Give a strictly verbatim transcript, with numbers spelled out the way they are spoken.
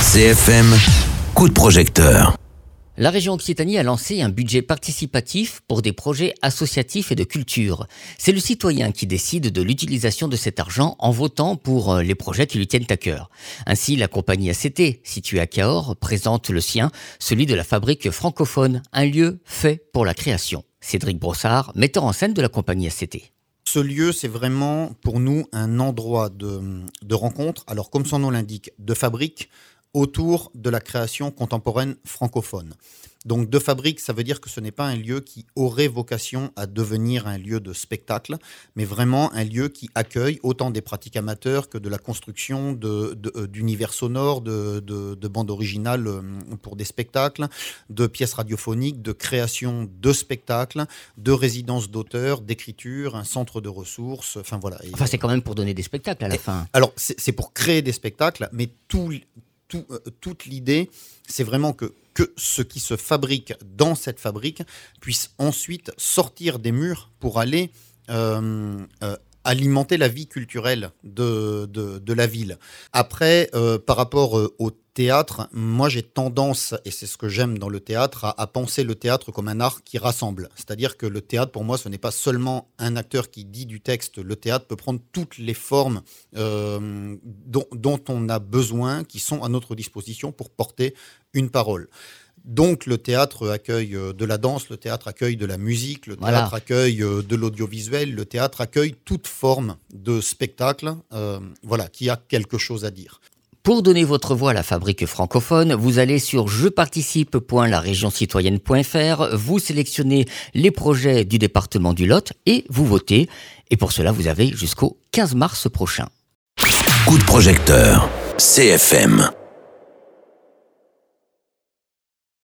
C F M, coup de projecteur. La région Occitanie a lancé un budget participatif pour des projets associatifs et de culture. C'est le citoyen qui décide de l'utilisation de cet argent en votant pour les projets qui lui tiennent à cœur. Ainsi, la compagnie A C T, située à Cahors, présente le sien, celui de la Fabrique francophone, un lieu fait pour la création. Cédric Brossard, metteur en scène de la compagnie A C T. Ce lieu, c'est vraiment pour nous un endroit de, de rencontre, alors comme son nom l'indique, de fabrique, autour de la création contemporaine francophone. Donc de fabrique, ça veut dire que ce n'est pas un lieu qui aurait vocation à devenir un lieu de spectacle, mais vraiment un lieu qui accueille autant des pratiques amateurs que de la construction de, de, d'univers sonores, de, de, de bandes originales pour des spectacles, de pièces radiophoniques, de création de spectacles, de résidences d'auteurs, d'écriture, un centre de ressources, enfin voilà. Enfin, c'est quand même pour donner des spectacles à la Et, fin. Alors, c'est, c'est pour créer des spectacles, mais tout... Tout, euh, toute l'idée, c'est vraiment que, que ce qui se fabrique dans cette fabrique puisse ensuite sortir des murs pour aller euh, euh, alimenter la vie culturelle de, de, de la ville. Après, euh, par rapport euh, au théâtre, moi j'ai tendance, et c'est ce que j'aime dans le théâtre, à, à penser le théâtre comme un art qui rassemble. C'est-à-dire que le théâtre, pour moi, ce n'est pas seulement un acteur qui dit du texte. Le théâtre peut prendre toutes les formes euh, dont, dont on a besoin, qui sont à notre disposition pour porter une parole. Donc le théâtre accueille de la danse, le théâtre accueille de la musique, le théâtre Voilà. accueille de l'audiovisuel, le théâtre accueille toute forme de spectacle euh, voilà, qui a quelque chose à dire. Pour donner votre voix à la Fabrique francophone, vous allez sur jeparticipe point la région citoyenne point f r, vous sélectionnez les projets du département du Lot et vous votez. Et pour cela, vous avez jusqu'au quinze mars prochain. Coup de projecteur. C F M.